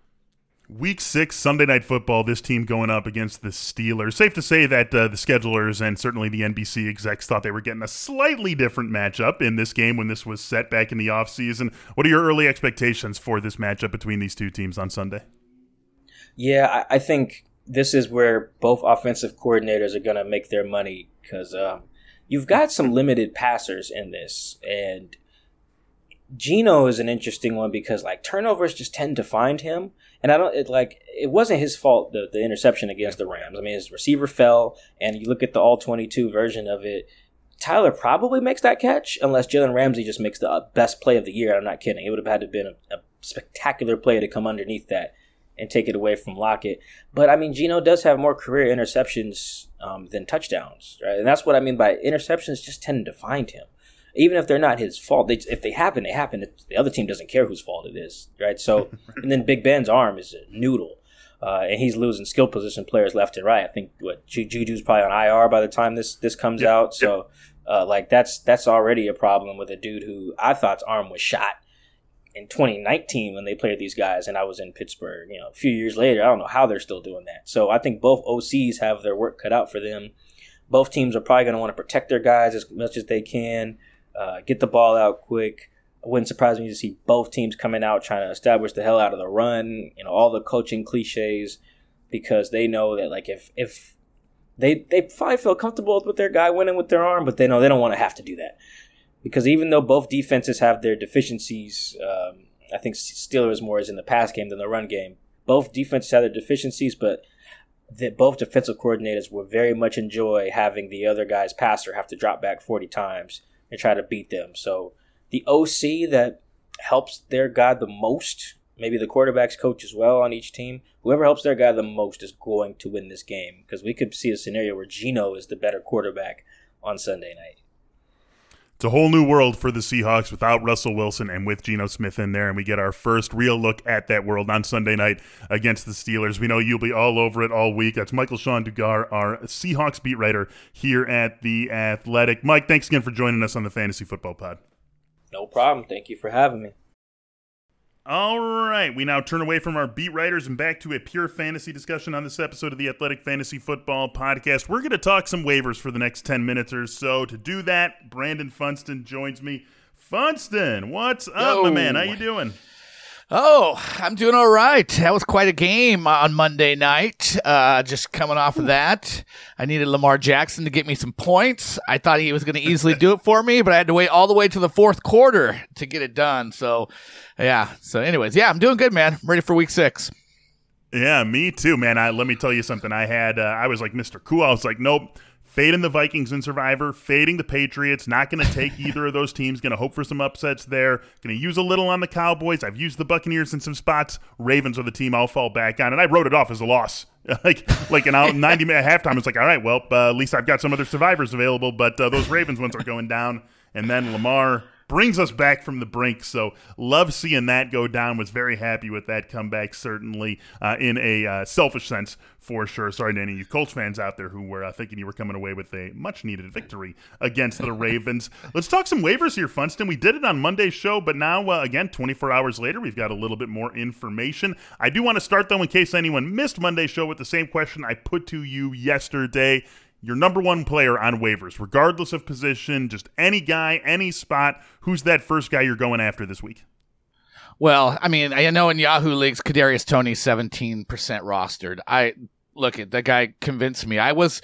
Week six, Sunday Night Football, this team going up against the Steelers. Safe to say that uh, the schedulers and certainly the N B C execs thought they were getting a slightly different matchup in this game when this was set back in the offseason. What are your early expectations for this matchup between these two teams on Sunday? Yeah, I, I think this is where both offensive coordinators are going to make their money because um, you've got some limited passers in this. And Geno is an interesting one because, like, turnovers just tend to find him. And I don't, it, like, it wasn't his fault, the, the interception against the Rams. I mean, his receiver fell, and you look at the all twenty-two version of it, Tyler probably makes that catch unless Jalen Ramsey just makes the best play of the year. I'm not kidding. It would have had to have been a, a spectacular play to come underneath that and take it away from Lockett. But, I mean, Geno does have more career interceptions um, than touchdowns, right? And that's what I mean by interceptions just tend to find him. even if they're not his fault, they, if they happen, they happen. The other team doesn't care whose fault it is, right? So, and then Big Ben's arm is a noodle, uh, and he's losing skill position players left and right. I think what Ju- Juju's probably on I R by the time this this comes yep. out. So, yep. uh, like that's that's already a problem with a dude who I thought's arm was shot in twenty nineteen when they played these guys, and I was in Pittsburgh. You know, a few years later, I don't know how they're still doing that. So I think both O Cs have their work cut out for them. Both teams are probably going to want to protect their guys as much as they can, uh, get the ball out quick. It wouldn't surprise me to see both teams coming out trying to establish the hell out of the run, you know, all the coaching cliches, because they know that, like, if if they they probably feel comfortable with their guy winning with their arm, but they know they don't want to have to do that. Because even though both defenses have their deficiencies, um, I think Steelers more is in the pass game than the run game. Both defenses have their deficiencies, but that both defensive coordinators will very much enjoy having the other guy's passer have to drop back forty times and try to beat them. So the O C that helps their guy the most, maybe the quarterback's coach as well on each team, whoever helps their guy the most is going to win this game, because we could see a scenario where Geno is the better quarterback on Sunday night. It's a whole new world for the Seahawks without Russell Wilson and with Geno Smith in there, and we get our first real look at that world on Sunday night against the Steelers. We know you'll be all over it all week. That's Michael Sean Dugar, our Seahawks beat writer here at The Athletic. Mike, thanks again for joining us on the Fantasy Football Pod. No problem. Thank you for having me. All right, we now turn away from our beat writers and back to a pure fantasy discussion on this episode of the Athletic Fantasy Football Podcast. We're going to talk some waivers for the next ten minutes or so. To do that, Brandon Funston joins me. Funston, what's up, Yo. my man? How you doing? Oh, I'm doing all right. That was quite a game on Monday night. Uh, just coming off of that, I needed Lamar Jackson to get me some points. I thought he was going to easily do it for me, but I had to wait all the way to the fourth quarter to get it done. So, yeah. So, anyways, yeah, I'm doing good, man. I'm ready for week six. Yeah, me too, man. I, let me tell you something. I had, uh, I was like Mister Cool. I was like, nope. Fading the Vikings in Survivor, fading the Patriots, not going to take either of those teams, going to hope for some upsets there, going to use a little on the Cowboys. I've used the Buccaneers in some spots. Ravens are the team I'll fall back on, and I wrote it off as a loss. like like an out ninety minute halftime, it's like, all right, well, uh, at least I've got some other survivors available, but uh, those Ravens ones are going down, and then Lamar brings us back from the brink, so love seeing that go down. Was very happy with that comeback, certainly uh, in a uh, selfish sense for sure. Sorry to any of you Colts fans out there who were uh, thinking you were coming away with a much-needed victory against the Ravens. Let's talk some waivers here, Funston. We did it on Monday's show, but now, uh, again, twenty-four hours later, we've got a little bit more information. I do want to start, though, in case anyone missed Monday's show, with the same question I put to you yesterday. Your number one player on waivers, regardless of position, just any guy, any spot. Who's that first guy you're going after this week? Well, I mean, I know in Yahoo leagues, Kadarius Toney seventeen percent rostered. I look at that guy convinced me. I was,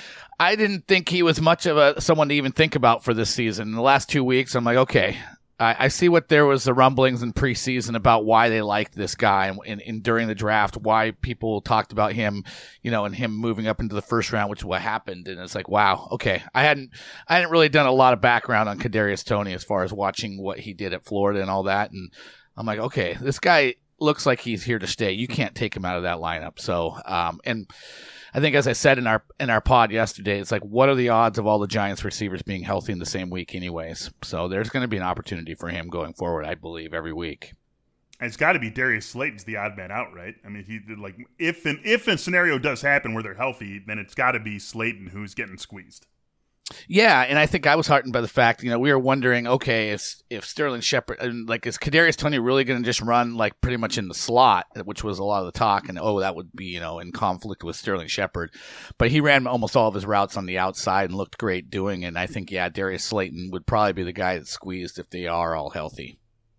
I didn't think he was much of a someone to even think about for this season. In the last two weeks, I'm like, okay, I, I see what there was the rumblings in preseason about why they liked this guy and, and, and during the draft, why people talked about him, you know, and him moving up into the first round, which is what happened. And it's like, wow, okay. I hadn't, I hadn't really done a lot of background on Kadarius Toney as far as watching what he did at Florida and all that. And I'm like, okay, this guy looks like he's here to stay. You can't take him out of that lineup. So, um, and I think, as I said in our in our pod yesterday, it's like, what are the odds of all the Giants receivers being healthy in the same week anyways? So there's going to be an opportunity for him going forward, I believe, every week. And it's got to be Darius Slayton's the odd man out, right? I mean, he like if an if a scenario does happen where they're healthy, then it's got to be Slayton who's getting squeezed. Yeah, and I think I was heartened by the fact, you know, we were wondering, okay, if, if Sterling Shepard, and like, is Kadarius Toney really going to just run, like, pretty much in the slot, which was a lot of the talk, and, oh, that would be, you know, in conflict with Sterling Shepard. But he ran almost all of his routes on the outside and looked great doing it, and I think, yeah, Darius Slayton would probably be the guy that's squeezed if they are all healthy.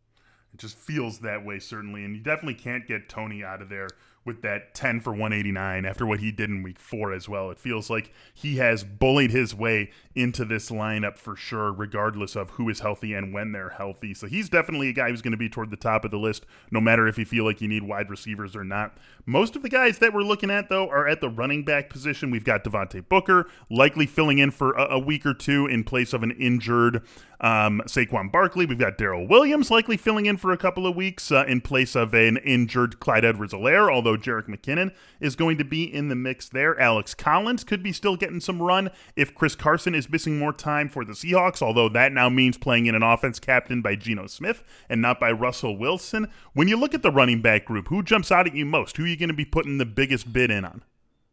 It just feels that way, certainly, and you definitely can't get Toney out of there with that ten for one eighty-nine after what he did in week four as well. It feels like he has bullied his way into this lineup for sure, regardless of who is healthy and when they're healthy. So he's definitely a guy who's going to be toward the top of the list, no matter if you feel like you need wide receivers or not. Most of the guys that we're looking at, though, are at the running back position. We've got Devontae Booker, likely filling in for a, a week or two in place of an injured um, Saquon Barkley. We've got Darrell Williams likely filling in for a couple of weeks uh, in place of an injured Clyde Edwards-Helaire, although Jerick McKinnon is going to be in the mix there. Alex Collins could be still getting some run if Chris Carson is missing more time for the Seahawks, although that now means playing in an offense captained by Geno Smith and not by Russell Wilson. When you look at the running back group, who jumps out at you most? Who are you going to be putting the biggest bid in on?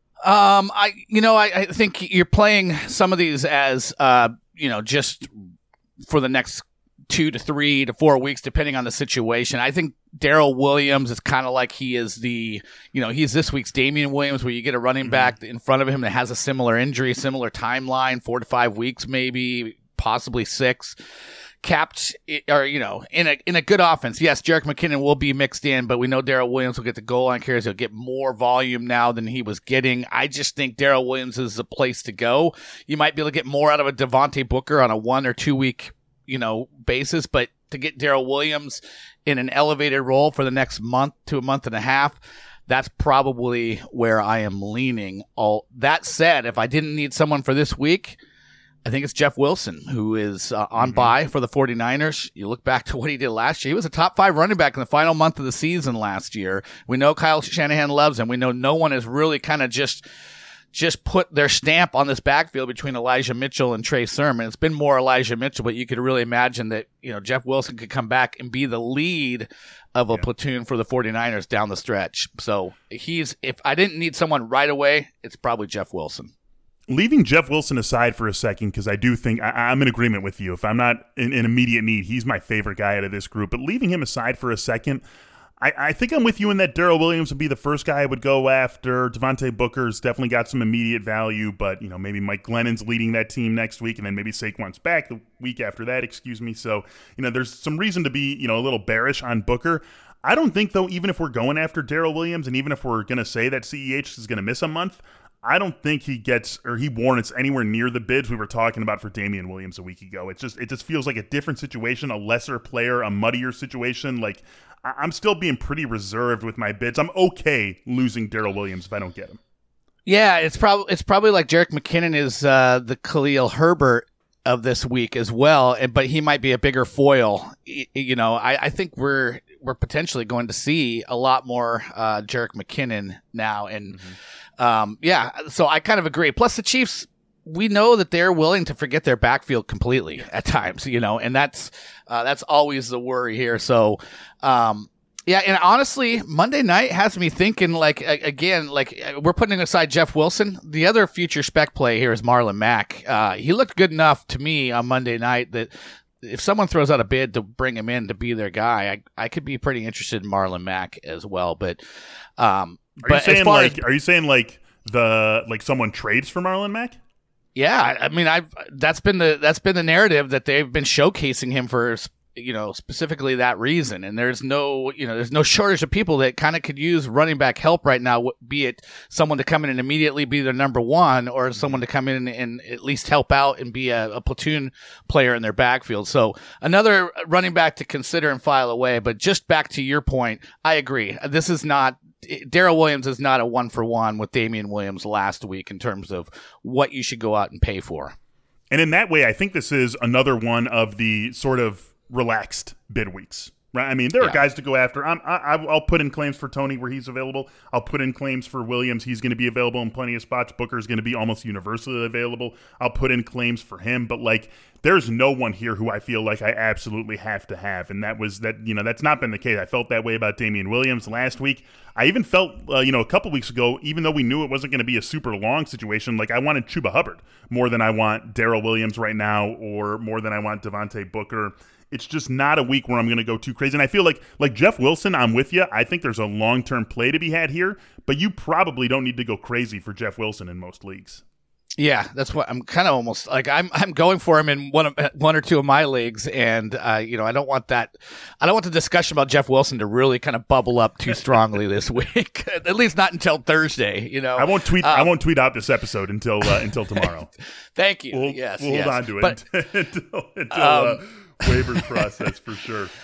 Um, I, you know, I, I think you're playing some of these as, uh, you know, just for the next two to three to four weeks, depending on the situation. I think Darrell Williams is kind of like he is the, you know, he's this week's Damian Williams, where you get a running mm-hmm. back in front of him that has a similar injury, similar timeline, four to five weeks, maybe, possibly six. Capped, or, you know, in a in a good offense. Yes, Jerick McKinnon will be mixed in, but we know Darrell Williams will get the goal line carries. He'll get more volume now than he was getting. I just think Darrell Williams is the place to go. You might be able to get more out of a Devontae Booker on a one or two week, you know, basis, but to get Darrell Williams in an elevated role for the next month to a month and a half, that's probably where I am leaning. All that said, if I didn't need someone for this week, I think it's Jeff Wilson, who is uh, on mm-hmm. bye for the 49ers. You look back to what he did last year. He was a top five running back in the final month of the season last year. We know Kyle Shanahan loves him. We know no one has really kind of just just put their stamp on this backfield between Elijah Mitchell and Trey Sermon. It's been more Elijah Mitchell, but you could really imagine that, you know, Jeff Wilson could come back and be the lead of a yeah. platoon for the 49ers down the stretch. So he's, if I didn't need someone right away, it's probably Jeff Wilson. Leaving Jeff Wilson aside for a second, because I do think I, I'm in agreement with you. If I'm not in, in immediate need, he's my favorite guy out of this group. But leaving him aside for a second, I, I think I'm with you in that Darrell Williams would be the first guy I would go after. Devontae Booker's definitely got some immediate value, but, you know, maybe Mike Glennon's leading that team next week, and then maybe Saquon's back the week after that, excuse me. So, you know, there's some reason to be, you know, a little bearish on Booker. I don't think, though, even if we're going after Darrell Williams, and even if we're going to say that C E H is going to miss a month, I don't think he gets, or he warrants anywhere near the bids we were talking about for Damian Williams a week ago. It just it just feels like a different situation, a lesser player, a muddier situation. Like, I'm still being pretty reserved with my bids. I'm okay losing Darrell Williams if I don't get him. Yeah, it's probably it's probably like Jerick McKinnon is uh, the Khalil Herbert of this week as well, but he might be a bigger foil. You know, I, I think we're we're potentially going to see a lot more uh, Jerick McKinnon now, and. Mm-hmm. Um, yeah, so I kind of agree. Plus, the Chiefs, we know that they're willing to forget their backfield completely at times, you know, and that's uh, that's always the worry here. So, um, yeah, and honestly, Monday night has me thinking, like, again, like, we're putting aside Jeff Wilson. The other future spec play here is Marlon Mack. Uh, he looked good enough to me on Monday night that if someone throws out a bid to bring him in to be their guy, I, I could be pretty interested in Marlon Mack as well. But, um, Are but you saying like? as, are you saying like the like someone trades for Marlon Mack? Yeah, I mean, I've that's been the that's been the narrative that they've been showcasing him for, you know, specifically that reason. And there's no, you know, there's no shortage of people that kind of could use running back help right now. Be it someone to come in and immediately be their number one, or someone to come in and at least help out and be a, a platoon player in their backfield. So another running back to consider and file away. But just back to your point, I agree. This is not. Darrell Williams is not a one-for-one with Damian Williams last week in terms of what you should go out and pay for. And in that way, I think this is another one of the sort of relaxed bid weeks, right? I mean, there are yeah. guys to go after. I'm, I, I'll put in claims for Tony where he's available. I'll put in claims for Williams. He's going to be available in plenty of spots. Booker's going to be almost universally available. I'll put in claims for him. But, like, there's no one here who I feel like I absolutely have to have. And that was that, you know, that's not been the case. I felt that way about Damian Williams last week. I even felt, uh, you know, a couple weeks ago, even though we knew it wasn't going to be a super long situation, like I wanted Chuba Hubbard more than I want Darrell Williams right now, or more than I want Devontae Booker. It's just not a week where I'm going to go too crazy. And I feel like, like Jeff Wilson, I'm with you. I think there's a long-term play to be had here, but you probably don't need to go crazy for Jeff Wilson in most leagues. Yeah, that's what I'm kind of almost like. I'm I'm going for him in one of, one or two of my leagues, and uh, you know, I don't want that. I don't want the discussion about Jeff Wilson to really kind of bubble up too strongly this week. At least not until Thursday. You know, I won't tweet. Um, I won't tweet out this episode until uh, until tomorrow. Thank you. We'll, yes, we'll yes. hold on to it but, until, until um, uh, waivers process for sure.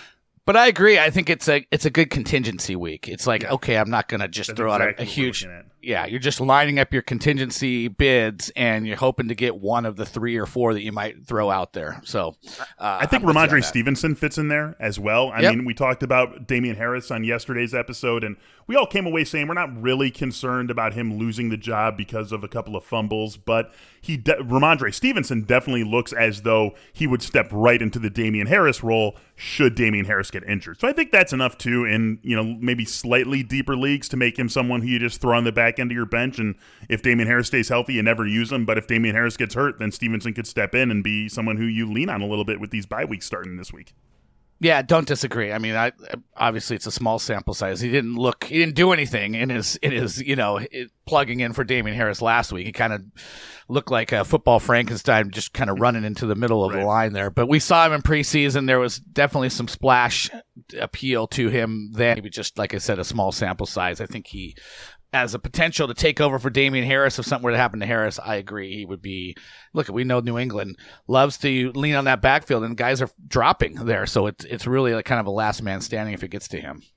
But I agree. I think it's a it's a good contingency week. It's like, Yeah. okay, I'm not going to just That's throw exactly out a, a what we're huge. looking at. Yeah, you're just lining up your contingency bids, and you're hoping to get one of the three or four that you might throw out there. So uh, I think I'm with you on Ramondre that. Stevenson fits in there as well. I Yep. mean, we talked about Damian Harris on yesterday's episode, and we all came away saying we're not really concerned about him losing the job because of a couple of fumbles, but he de- Ramondre Stevenson definitely looks as though he would step right into the Damian Harris role should Damian Harris get injured. So I think that's enough too in, you know, maybe slightly deeper leagues to make him someone who you just throw on the back end of your bench, and if Damian Harris stays healthy, you never use him, but if Damian Harris gets hurt, then Stevenson could step in and be someone who you lean on a little bit with these bye weeks starting this week. Yeah, don't disagree. I mean, I obviously it's a small sample size. He didn't look, he didn't do anything in his, in his, you know, it, plugging in for Damian Harris last week. He kind of looked like a football Frankenstein, just kind of running into the middle of Right. the line there. But we saw him in preseason. There was definitely some splash appeal to him then. Maybe just like I said, a small sample size. I think he has a potential to take over for Damian Harris. If something were to happen to Harris, I agree. He would be, look, we know New England loves to lean on that backfield, and guys are dropping there. So it's, it's really like kind of a last man standing if it gets to him.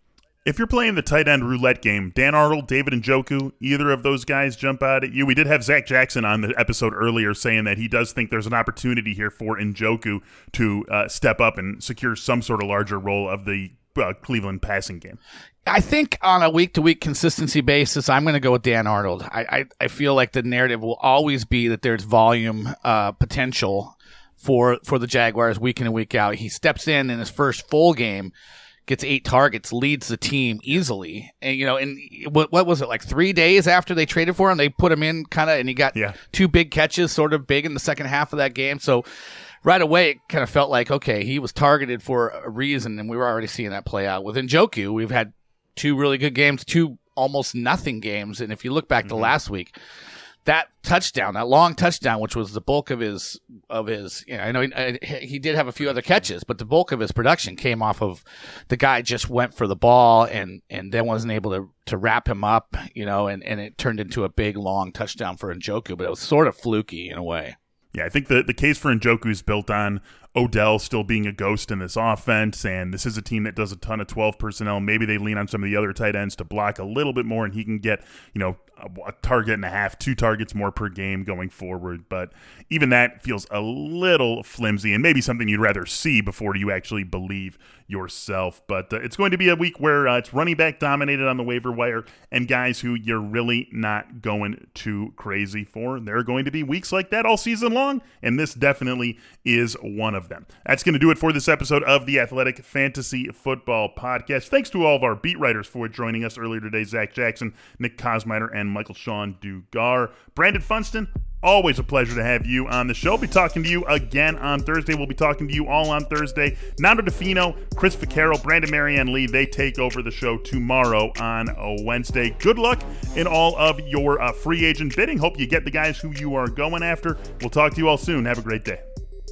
If you're playing the tight end roulette game, Dan Arnold, David Njoku, either of those guys jump out at you? We did have Zach Jackson on the episode earlier saying that he does think there's an opportunity here for Njoku to uh, step up and secure some sort of larger role of the uh, Cleveland passing game. I think on a week-to-week consistency basis, I'm going to go with Dan Arnold. I, I, I feel like the narrative will always be that there's volume uh, potential for for the Jaguars week in and week out. He steps in in his first full game, gets eight targets, leads the team easily. And, you know, and what, what was it, like three days after they traded for him, they put him in kind of, and he got Yeah. two big catches, sort of big in the second half of that game. So right away, it kind of felt like, okay, he was targeted for a reason, and we were already seeing that play out. With Njoku, we've had two really good games, two almost nothing games. And if you look back to last week, that touchdown, that long touchdown, which was the bulk of his, of his, you know, I know he, he did have a few other catches, but the bulk of his production came off of the guy just went for the ball and, and then wasn't able to, to wrap him up, you know, and, and it turned into a big, long touchdown for Njoku, but it was sort of fluky in a way. Yeah, I think the, the case for Njoku is built on Odell still being a ghost in this offense, and this is a team that does a ton of twelve personnel. Maybe they lean on some of the other tight ends to block a little bit more, and he can get, you know, a, a target and a half, two targets more per game going forward. But even that feels a little flimsy, and maybe something you'd rather see before you actually believe yourself. But uh, it's going to be a week where uh, it's running back dominated on the waiver wire, and guys who you're really not going too crazy for. There are going to be weeks like that all season long, and this definitely is one of them. That's going to do it for this episode of the Athletic Fantasy Football Podcast. Thanks to all of our beat writers for joining us earlier today: Zach Jackson, Nick Kosminer, and Michael Sean Dugar. Brandon Funston, always a pleasure to have you on the show. Be talking to you again on Thursday. We'll be talking to you all on Thursday. Nando DeFino, Chris Vaccaro, Brandon Marianne Lee, they take over the show tomorrow on a Wednesday. Good luck in all of your uh, free agent bidding. Hope you get the guys who you are going after. We'll talk to you all soon. Have a great day.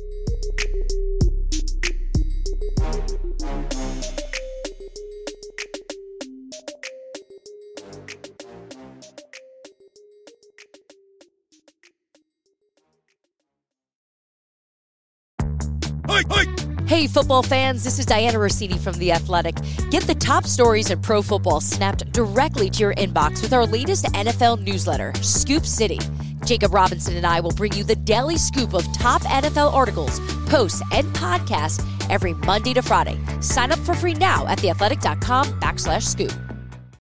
Hey, football fans, this is Diana Rossini from The Athletic. Get the top stories in pro football snapped directly to your inbox with our latest N F L newsletter, Scoop City. Jacob Robinson and I will bring you the daily scoop of top N F L articles, posts, and podcasts every Monday to Friday. Sign up for free now at theathletic.com backslash scoop.